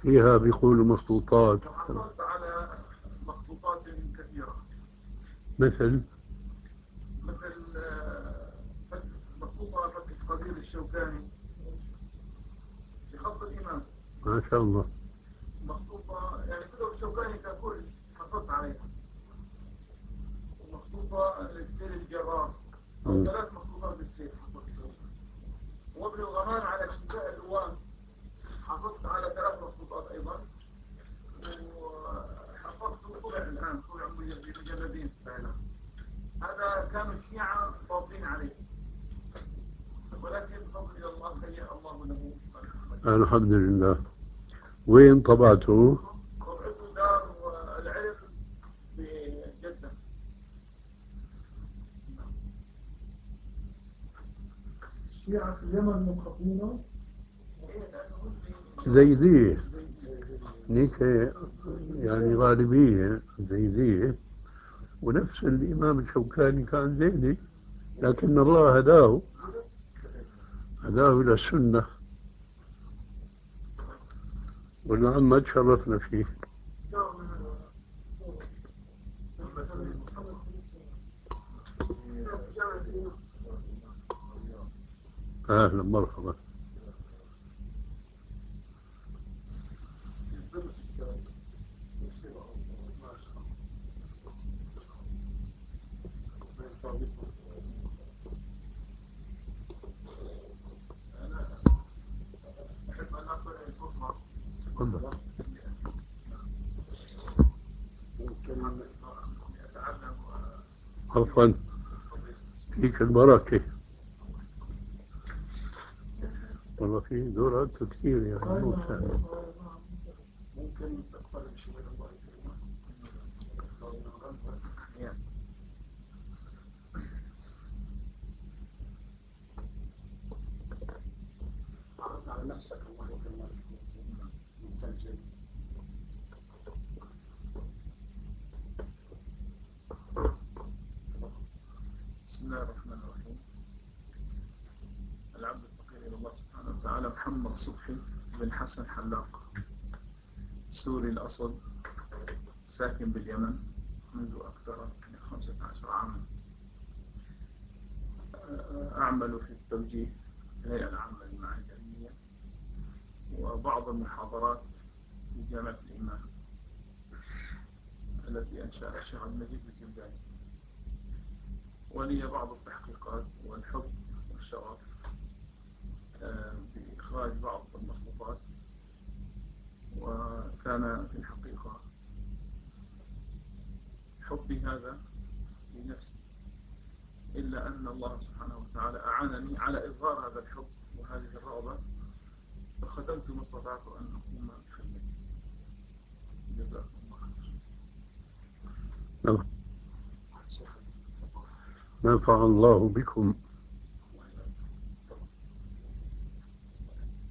فيها بيقولوا مخطوطات. حصلت على مخطوطات كثيرة، مثل مثل مخطوطة فتح القدير الشوكاني في خط الإمام، ما شاء الله. مخطوطة يعني كتب الشوكاني ككل حصلت عليها، ومخطوطة للسير الجرار أو 3 مخطوطات للسير حصلت عليها، وابن الغمام على شفاء الألوان حصلت على 3 مخطوطات أيضا، وحفظت طبع الآن طبع مجلدين فعلا. هذا كانوا الشيعة فاضلين عليه، ولكن بفضل الله هيأ الله له. الحمد لله. وين طبعته؟ طبعته دار العلم بجدة. الشيعة في اليمن مخطوطة زيدية نيك، يعني غالبية زيدية، ونفس الإمام الشوكاني كان زيدي، لكن الله هداه إلى السنة، والعامة تشرفنا فيه. أهلا مرحبا. أنا أحب أن أقول الفرصة تفضل. ممكن أتعلم عفوا، فيك البركة. والله في دورات كثير يعني مو سهل. ممكن تقبل شوي الله يكرمك. عرض على نفسك الله يكرمك مسجل. بسم الله الرحمن الرحيم. العبد الفقير إلى الله سبحانه وتعالى محمد صبحي بن حسن حلاق، سوري الأصل، ساكن باليمن منذ أكثر من 15 عاما. أعمل في التوجيه في الهيئة العامة للمعاهد العلمية، وبعض المحاضرات في جامعة الإمام التي أنشأها الشيخ عبد المجيد الزنداني، ولي بعض التحقيقات والحب والشغف بإخراج بعض المخطوطات. وكان في الحقيقة حبي هذا لنفسي، إلا أن الله سبحانه وتعالى أعانني على إظهار هذا الحب وهذه الرغبة، فخدمت ما استطعت أن أقوم بخدمته. جزاكم الله خير. نفع الله بكم.